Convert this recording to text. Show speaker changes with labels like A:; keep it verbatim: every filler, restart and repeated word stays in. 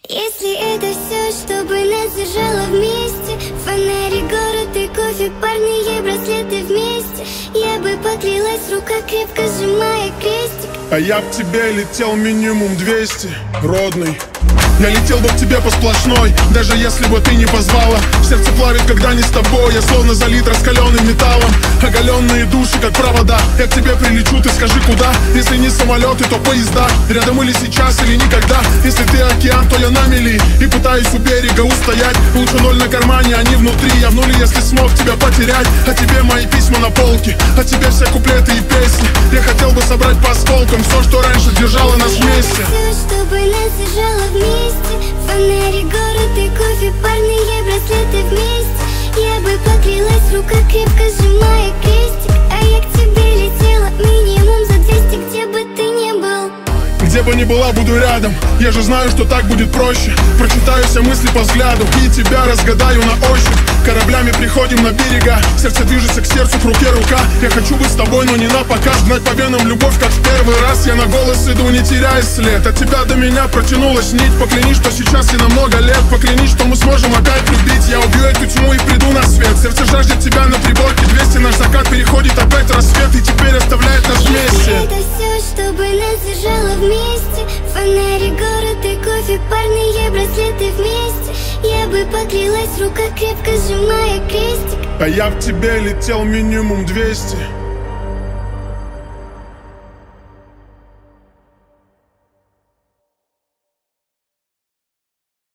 A: Если это все, чтобы нас держало вместе, фонари, город и кофе, парни и браслеты вместе, я бы поклялась в руках, крепко сжимая крестик.
B: А я б тебе летел минимум двести, родный. Я летел бы к тебе по сплошной, даже если бы ты не позвала. Сердце плавит, когда не с тобой, я словно залит раскаленным металлом. Оголенные души, как провода, я к тебе прилечу, ты скажи куда. Если не самолеты, то поезда, рядом или сейчас, или никогда. Если ты океан, то я на мели и пытаюсь у берега устоять. Лучше ноль на кармане, а не внутри, я в нуле, если смог тебя потерять. А тебе мои письма на полке, а тебе все куплеты и песни. Я хотел бы собрать по осколкам все, что раньше держало нас вместе.
A: Все, чтобы нас держало вместе, фонари, город и кофе, парни и браслеты вместе, я бы поклялась в руках, крепко сжимая крестик. А я к тебе летела минимум за двести, где бы ты ни был.
B: Где бы ни была, буду рядом. Я же знаю, что так будет проще. Прочитаю все мысли по взгляду и тебя разгадаю на ощупь. Кораблями приходим на берега, сердце движется к сердцу, к руке рука. Я хочу быть с тобой, но не на показ, гнать по венам любовь, как в первый раз. Я на голос иду, не теряя след. От тебя до меня протянулась нить. Поклянись, что сейчас и на много лет. Поклянись, что мы сможем опять любить. Я убью эту тьму и приду на свет. Сердце жаждет тебя на приборке двести. Наш закат переходит опять рассвет и теперь оставляет нас вместе.
A: Это все, чтобы нас держало вместе, фонари, город и кофе, парни и браслеты вместе, я бы поклялась в руках, крепко сжимая крестик.
B: А я в тебе летел минимум двести.